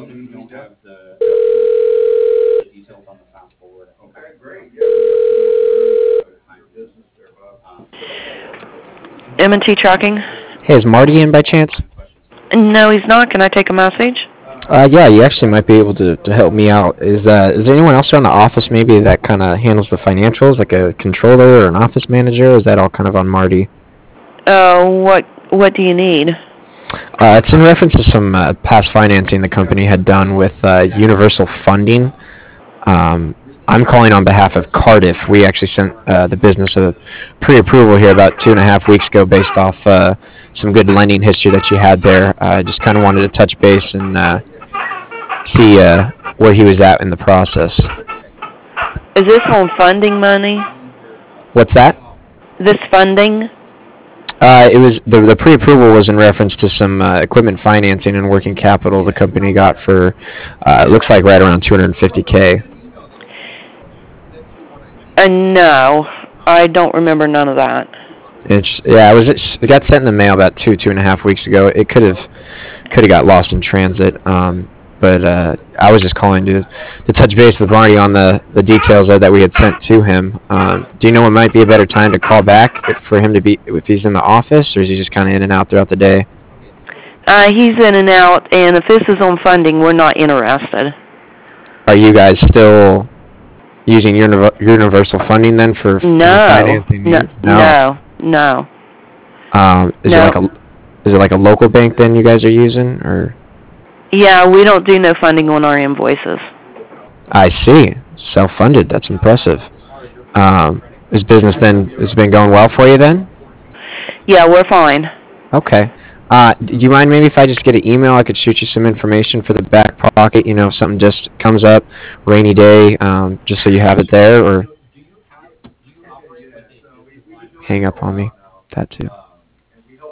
M&T Trucking? Hey, is Marty in by chance? No, he's not. Can I take a message? Yeah, you actually might be able to help me out. Is there anyone else around the office maybe that kind of handles the financials, like a controller or an office manager? Or is that all kind of on Marty? What do you need? It's in reference to some past financing the company had done with Universal Funding. Um, I'm calling on behalf of Cardiff. We actually sent the business a pre-approval here about 2.5 weeks ago based off some good lending history that you had there. I just kind of wanted to touch base and see where he was at in the process. Is this on funding money? What's that? This funding? It was the pre-approval was in reference to some equipment financing and working capital the company got for it looks like right around 250K. No, I don't remember none of that. It got sent in the mail about 2.5 weeks ago. It could have got lost in transit. But I was just calling to touch base with Marty on the details that we had sent to him. Do you know what might be a better time to call back for him to be if he's in the office, or is he just kind of in and out throughout the day? He's in and out, and if this is on funding, we're not interested. Are you guys still using universal funding then for financing needs? No. Is it like a local bank then you guys are using, or? Yeah, we don't do no funding on our invoices. I see. Self-funded. That's impressive. Is business then has been going well for you then? Yeah, we're fine. Okay. Do you mind maybe if I just get an email? I could shoot you some information for the back pocket. You know, if something just comes up, rainy day, just so you have it there, or hang up on me. That too.